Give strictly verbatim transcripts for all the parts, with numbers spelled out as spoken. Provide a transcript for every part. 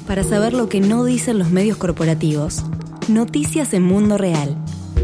Para saber lo que no dicen los medios corporativos. Noticias en Mundo Real.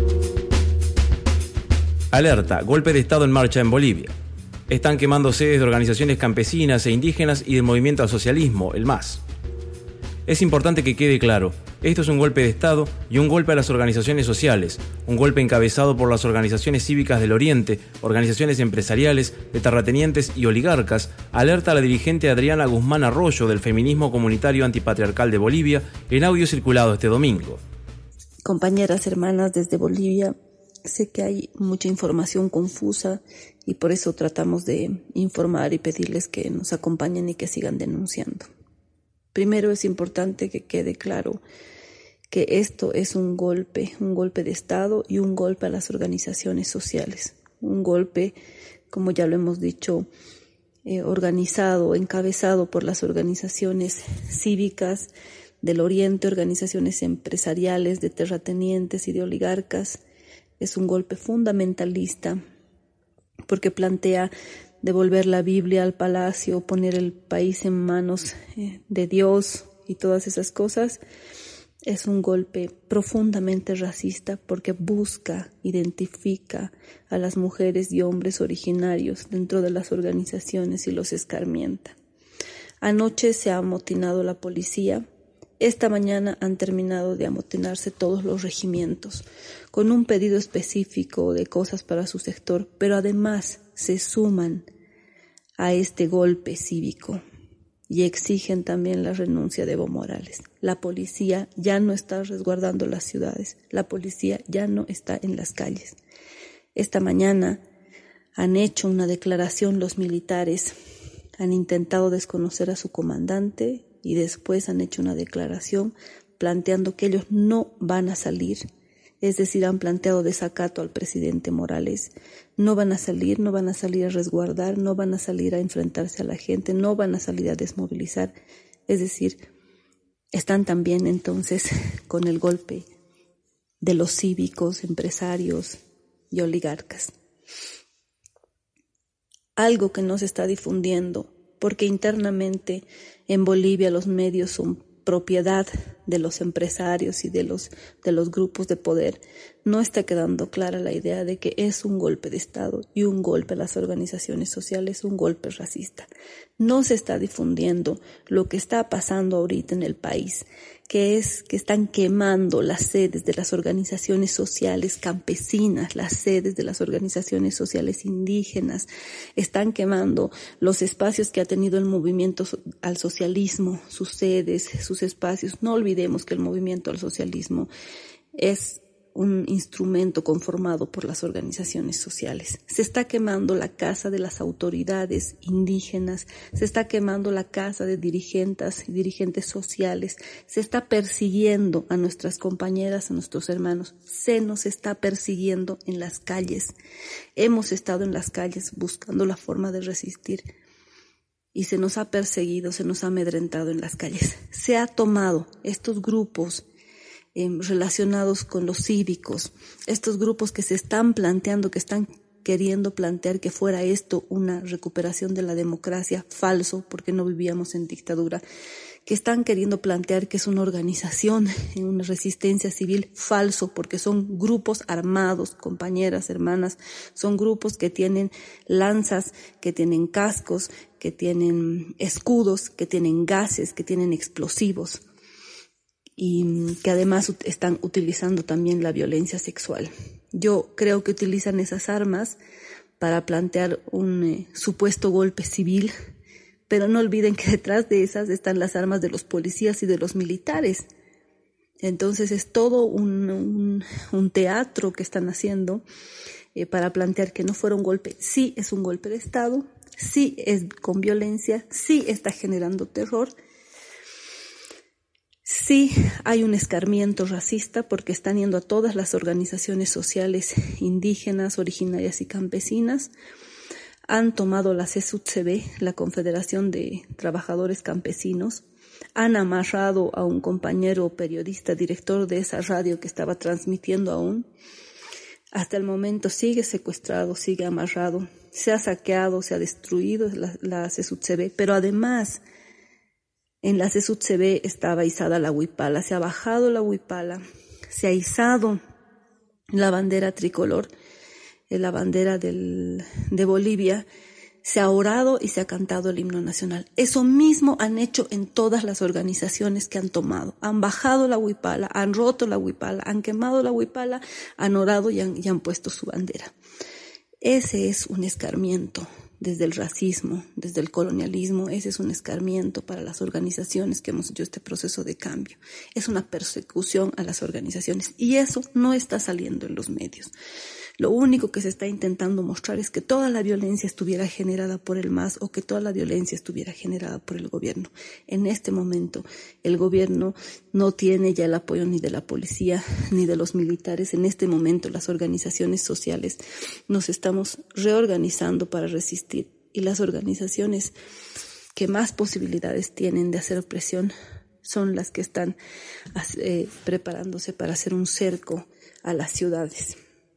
Alerta, golpe de Estado en marcha en Bolivia. Están quemando sedes de organizaciones campesinas e indígenas y del movimiento al socialismo, el M A S. Es importante que quede claro, esto es un golpe de Estado y un golpe a las organizaciones sociales, un golpe encabezado por las organizaciones cívicas del Oriente, organizaciones empresariales, de terratenientes y oligarcas, alerta a la dirigente Adriana Guzmán Arroyo del Feminismo Comunitario Antipatriarcal de Bolivia en audio circulado este domingo. Compañeras, hermanas desde Bolivia, sé que hay mucha información confusa y por eso tratamos de informar y pedirles que nos acompañen y que sigan denunciando. Primero es importante que quede claro que esto es un golpe, un golpe de Estado y un golpe a las organizaciones sociales. Un golpe, como ya lo hemos dicho, eh, organizado, encabezado por las organizaciones cívicas del Oriente, organizaciones empresariales, de terratenientes y de oligarcas. Es un golpe fundamentalista porque plantea devolver la Biblia al palacio, poner el país en manos eh, de Dios y todas esas cosas. Es un golpe profundamente racista porque busca, identifica a las mujeres y hombres originarios dentro de las organizaciones y los escarmienta. Anoche se ha amotinado la policía. Esta mañana han terminado de amotinarse todos los regimientos con un pedido específico de cosas para su sector, pero además se suman a este golpe cívico y exigen también la renuncia de Evo Morales. La policía ya no está resguardando las ciudades, la policía ya no está en las calles. Esta mañana han hecho una declaración los militares, han intentado desconocer a su comandante y después han hecho una declaración planteando que ellos no van a salir. Es decir, han planteado desacato al presidente Morales. No van a salir, no van a salir a resguardar, no van a salir a enfrentarse a la gente, no van a salir a desmovilizar. Es decir, están también entonces con el golpe de los cívicos, empresarios y oligarcas. Algo que no se está difundiendo, porque internamente en Bolivia los medios son propiedad de los empresarios y de los, de los grupos de poder, no está quedando clara la idea de que es un golpe de Estado y un golpe a las organizaciones sociales, un golpe racista. No se está difundiendo lo que está pasando ahorita en el país, que es que están quemando las sedes de las organizaciones sociales campesinas, las sedes de las organizaciones sociales indígenas, están quemando los espacios que ha tenido el movimiento al socialismo, sus sedes, sus espacios. No olvidemos que el movimiento al socialismo es un instrumento conformado por las organizaciones sociales. Se está quemando la casa de las autoridades indígenas, se está quemando la casa de dirigentes y dirigentes sociales, se está persiguiendo a nuestras compañeras, a nuestros hermanos, se nos está persiguiendo en las calles. Hemos estado en las calles buscando la forma de resistir y se nos ha perseguido, se nos ha amedrentado en las calles. Se ha tomado estos grupos Eh, relacionados con los cívicos, estos grupos que se están planteando, que están queriendo plantear que fuera esto una recuperación de la democracia, falso, porque no vivíamos en dictadura, que están queriendo plantear que es una organización, una resistencia civil, falso, porque son grupos armados, compañeras, hermanas, son grupos que tienen lanzas, que tienen cascos, que tienen escudos, que tienen gases, que tienen explosivos, y que además están utilizando también la violencia sexual. Yo creo que utilizan esas armas para plantear un eh, supuesto golpe civil, pero no olviden que detrás de esas están las armas de los policías y de los militares. Entonces es todo un, un, un teatro que están haciendo eh, para plantear que no fuera un golpe. Sí es un golpe de Estado, sí es con violencia, sí está generando terror. Sí hay un escarmiento racista porque están yendo a todas las organizaciones sociales indígenas, originarias y campesinas. Han tomado la C S U T C B, la Confederación de Trabajadores Campesinos. Han amarrado a un compañero periodista, director de esa radio que estaba transmitiendo aún. Hasta el momento sigue secuestrado, sigue amarrado. Se ha saqueado, se ha destruido la, la C S U T C B, pero además En la CESUD se ve, estaba izada la huipala, se ha bajado la huipala, se ha izado la bandera tricolor, la bandera del, de Bolivia, se ha orado y se ha cantado el himno nacional. Eso mismo han hecho en todas las organizaciones que han tomado. Han bajado la huipala, han roto la huipala, han quemado la huipala, han orado y han, y han puesto su bandera. Ese es un escarmiento desde el racismo, desde el colonialismo. Ese es un escarmiento para las organizaciones que hemos hecho este proceso de cambio. Es una persecución a las organizaciones y eso no está saliendo en los medios. Lo único que se está intentando mostrar es que toda la violencia estuviera generada por el M A S o que toda la violencia estuviera generada por el gobierno. En este momento, el gobierno no tiene ya el apoyo ni de la policía ni de los militares. En este momento, las organizaciones sociales nos estamos reorganizando para resistir y las organizaciones que más posibilidades tienen de hacer presión son las que están eh, preparándose para hacer un cerco a las ciudades.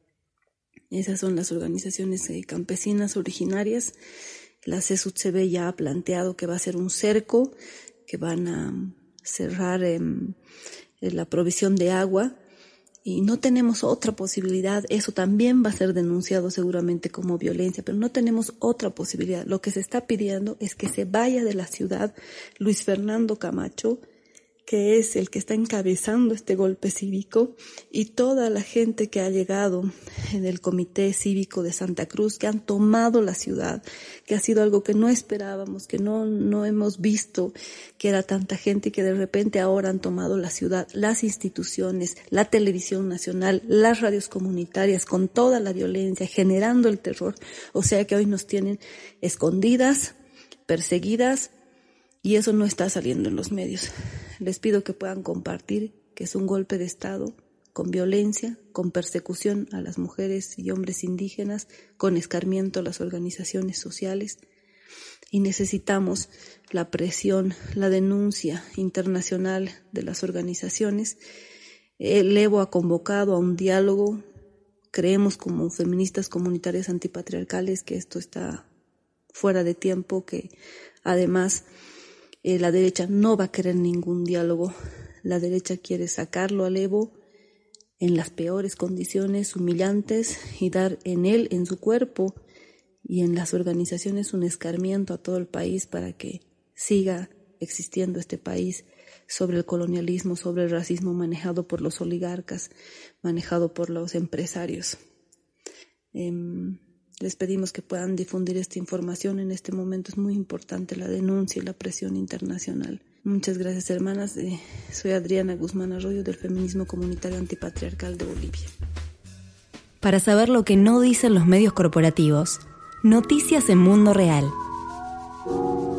Esas son las organizaciones eh, campesinas originarias. La CESUD C B ya ha planteado que va a ser un cerco, que van a cerrar eh, la provisión de agua y no tenemos otra posibilidad. Eso también va a ser denunciado seguramente como violencia, pero no tenemos otra posibilidad. Lo que se está pidiendo es que se vaya de la ciudad Luis Fernando Camacho, que es el que está encabezando este golpe cívico, y toda la gente que ha llegado en el Comité Cívico de Santa Cruz, que han tomado la ciudad, que ha sido algo que no esperábamos, que no, no hemos visto, que era tanta gente y que de repente ahora han tomado la ciudad, las instituciones, la televisión nacional, las radios comunitarias, con toda la violencia, generando el terror. O sea que hoy nos tienen escondidas, perseguidas, y eso no está saliendo en los medios. Les pido que puedan compartir que es un golpe de Estado con violencia, con persecución a las mujeres y hombres indígenas, con escarmiento a las organizaciones sociales. Y necesitamos la presión, la denuncia internacional de las organizaciones. El Evo ha convocado a un diálogo. Creemos como feministas comunitarias antipatriarcales que esto está fuera de tiempo, que además Eh, la derecha no va a querer ningún diálogo. La derecha quiere sacarlo al Evo en las peores condiciones, humillantes, y dar en él, en su cuerpo y en las organizaciones un escarmiento a todo el país para que siga existiendo este país sobre el colonialismo, sobre el racismo manejado por los oligarcas, manejado por los empresarios. Eh, Les pedimos que puedan difundir esta información. En este momento es muy importante la denuncia y la presión internacional. Muchas gracias, hermanas. Eh, soy Adriana Guzmán Arroyo del Feminismo Comunitario Antipatriarcal de Bolivia. Para saber lo que no dicen los medios corporativos, noticias en Mundo Real.